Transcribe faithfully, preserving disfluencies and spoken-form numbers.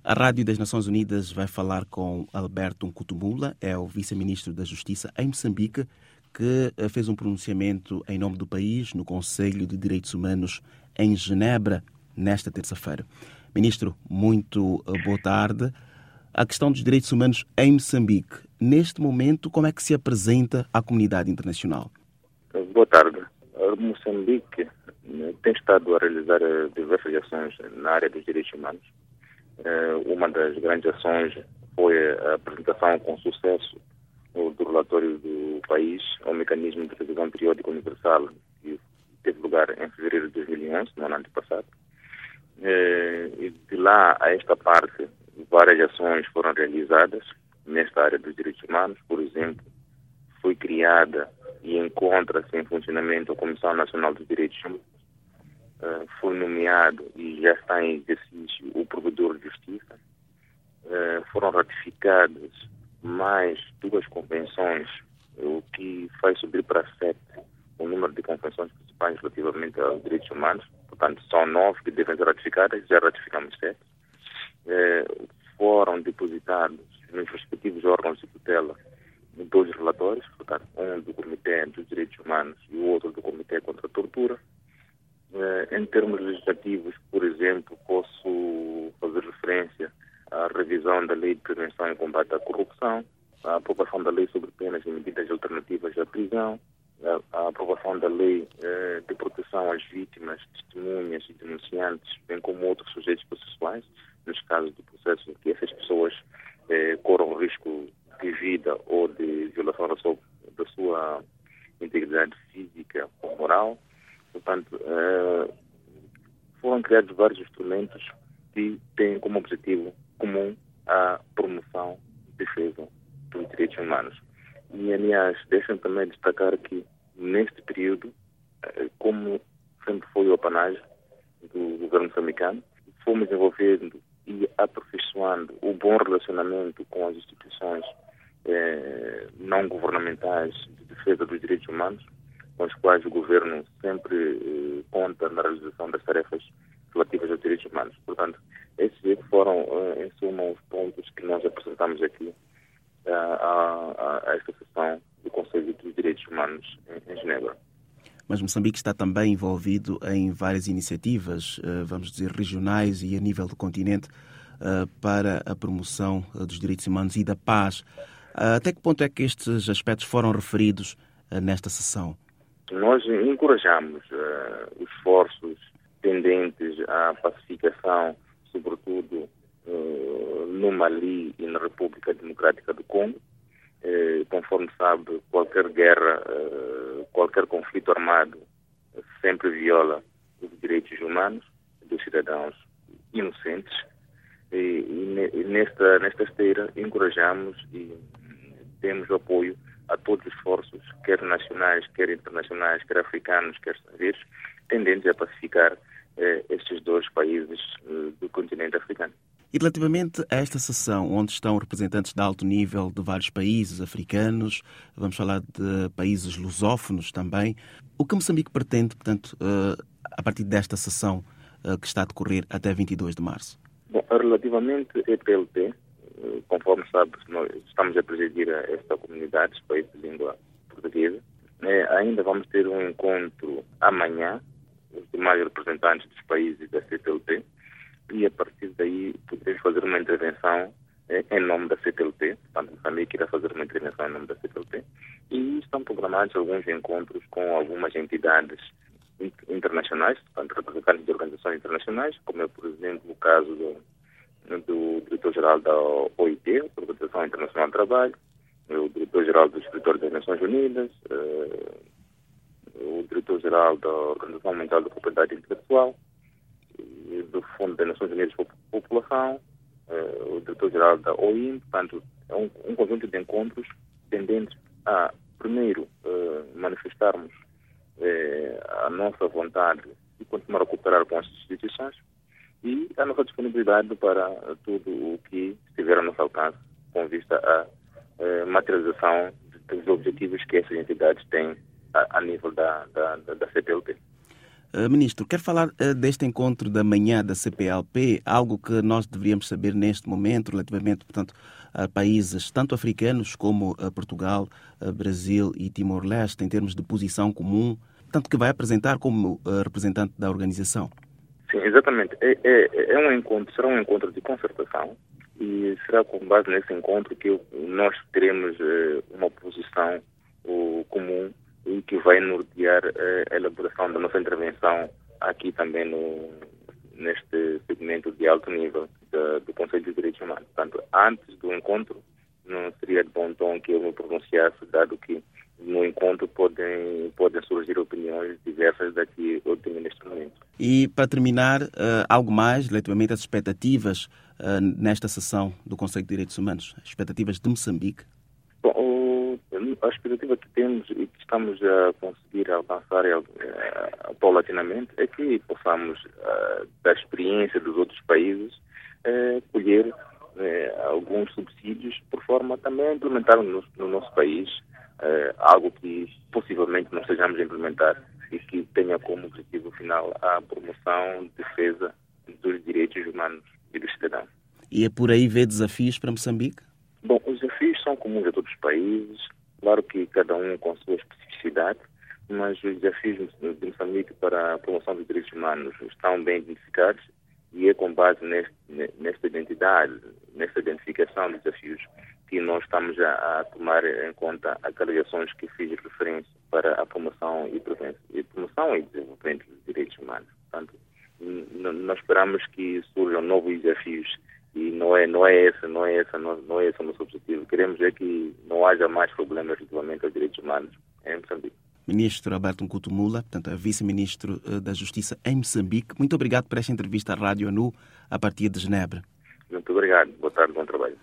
A Rádio das Nações Unidas vai falar com Alberto Nkutumula, é o vice-ministro da Justiça em Moçambique, que fez um pronunciamento em nome do país no Conselho de Direitos Humanos em Genebra nesta terça-feira. Ministro, muito boa tarde. A questão dos direitos humanos em Moçambique, neste momento, como é que se apresenta à comunidade internacional? Boa tarde. Moçambique tem estado a realizar diversas ações na área dos direitos humanos. Uma das grandes ações foi a apresentação com sucesso do relatório do país ao mecanismo de revisão periódica universal, que teve lugar em fevereiro de dois mil e onze, no ano antepassado. E de lá a esta parte, várias ações foram realizadas nesta área dos direitos humanos. Por exemplo, foi criada e encontra-se em funcionamento a Comissão Nacional dos Direitos Humanos. Uh, foi nomeado e já está em exercício o Provedor de Justiça. Uh, foram ratificadas mais duas convenções, o que faz subir para sete o número de convenções principais relativamente aos direitos humanos. Portanto, são nove que devem ser ratificadas, já ratificamos sete. Uh, foram depositados nos respectivos órgãos de tutela dois relatórios, portanto, um do Comitê dos Direitos Humanos e o outro do Comitê contra a Tortura. Uh, em termos legislativos, por exemplo, posso fazer referência à revisão da Lei de Prevenção e Combate à Corrupção, à aprovação da Lei sobre Penas e Medidas Alternativas à Prisão, à, à aprovação da Lei uh, de Proteção às Vítimas, Testemunhas e Denunciantes, bem como outros sujeitos processuais, nos casos do processo em que essas pessoas uh, corram risco de vida ou de violação da sua, da sua integridade física ou moral. Portanto, uh, foram criados vários instrumentos que têm como objetivo comum a promoção e defesa dos direitos humanos. E, aliás, deixam também destacar que, neste período, uh, como sempre foi o apanagem do governo moçambicano, fomos desenvolvendo e aperfeiçoando o bom relacionamento com as instituições eh, não governamentais de defesa dos direitos humanos, com os quais o governo sempre eh, conta na realização das tarefas relativas aos direitos humanos. Portanto, esses foram, eh, em suma, os pontos que nós apresentamos aqui eh, a, a, a esta sessão do Conselho dos Direitos Humanos em, em Genebra. Mas Moçambique está também envolvido em várias iniciativas, eh, vamos dizer, regionais e a nível do continente, eh, para a promoção eh, dos direitos humanos e da paz. Uh, até que ponto é que estes aspectos foram referidos uh, nesta sessão? Nós encorajamos uh, os esforços tendentes à pacificação, sobretudo uh, no Mali e na República Democrática do Congo. Uh, conforme sabe, qualquer guerra, uh, qualquer conflito armado uh, sempre viola os direitos humanos dos cidadãos inocentes. E, e nesta, nesta esteira encorajamos e temos o apoio a todos os esforços, quer nacionais, quer internacionais, quer africanos, quer estrangeiros, tendentes a pacificar eh, estes dois países eh, do continente africano. E relativamente a esta sessão, onde estão representantes de alto nível de vários países africanos, vamos falar de países lusófonos também, o que Moçambique pretende, portanto, eh, a partir desta sessão eh, que está a decorrer até vinte e dois de março? Bom, relativamente ao E P L P, conforme sabe, nós estamos a presidir esta comunidade, os países de língua portuguesa. É, ainda vamos ter um encontro amanhã, os demais representantes dos países da C P L P, e a partir daí podemos fazer uma intervenção é, em nome da C P L P, portanto, Moçambique irá fazer uma intervenção em nome da C P L P, e estão programados alguns encontros com algumas entidades internacionais, portanto, representantes de organizações internacionais, como é, por exemplo, o caso do do diretor-geral da O I T, Organização Internacional do Trabalho, o diretor-geral do Escritório das Nações Unidas, uh, o diretor-geral da Organização Mundial da Propriedade Intelectual, do Fundo das Nações Unidas para a População, uh, o diretor-geral da O I M. Portanto, é um, um conjunto de encontros tendentes a, primeiro, uh, manifestarmos uh, a nossa vontade de continuar a cooperar com as instituições, e a nossa disponibilidade para tudo o que estiver a nosso alcance com vista à eh, materialização dos objetivos que essas entidades têm a, a nível da, da, da C P L P. Uh, Ministro, quero falar uh, deste encontro da manhã da C P L P, algo que nós deveríamos saber neste momento relativamente, portanto, a países tanto africanos como uh, Portugal, uh, Brasil e Timor-Leste, em termos de posição comum, tanto que vai apresentar como uh, representante da organização. Sim, exatamente. É, é, é um encontro, será um encontro de concertação e será com base nesse encontro que nós teremos uh, uma posição uh, comum e que vai nortear uh, a elaboração da nossa intervenção aqui também no, neste segmento de alto nível da, do Conselho de Direitos Humanos. Portanto, antes do encontro, não seria de bom tom que eu me pronunciasse, dado que no encontro podem, podem surgir opiniões diversas daqui ao termino neste momento. E, para terminar, uh, algo mais relativamente às expectativas uh, nesta sessão do Conselho de Direitos Humanos, expectativas de Moçambique? Bom, o, a expectativa que temos e que estamos a conseguir alcançar uh, paulatinamente é que possamos, uh, da experiência dos outros países, uh, colher uh, alguns subsídios por forma também a implementar no, no nosso país uh, algo que possivelmente não estejamos a implementar e que tenha como objetivo final a promoção, defesa dos direitos humanos e dos cidadãos. E é por aí ver desafios para Moçambique? Bom, os desafios são comuns a todos os países, claro que cada um com a sua especificidade, mas os desafios de Moçambique para a promoção dos direitos humanos estão bem identificados e é com base neste, nesta identidade, nesta identificação dos desafios que nós estamos a, a tomar em conta aquelas ações que fiz referência para a promoção e, e promoção e desenvolvimento dos direitos humanos. Portanto, nós esperamos que surjam novos desafios e não é, não é esse, não é esse, não, não é esse o nosso objetivo. Queremos é que não haja mais problemas relativamente aos direitos humanos em Moçambique. Ministro Alberto Nkutumula, portanto, é vice-ministro da Justiça em Moçambique. Muito obrigado por esta entrevista à Rádio ANU a partir de Genebra. Muito obrigado. Boa tarde, bom trabalho.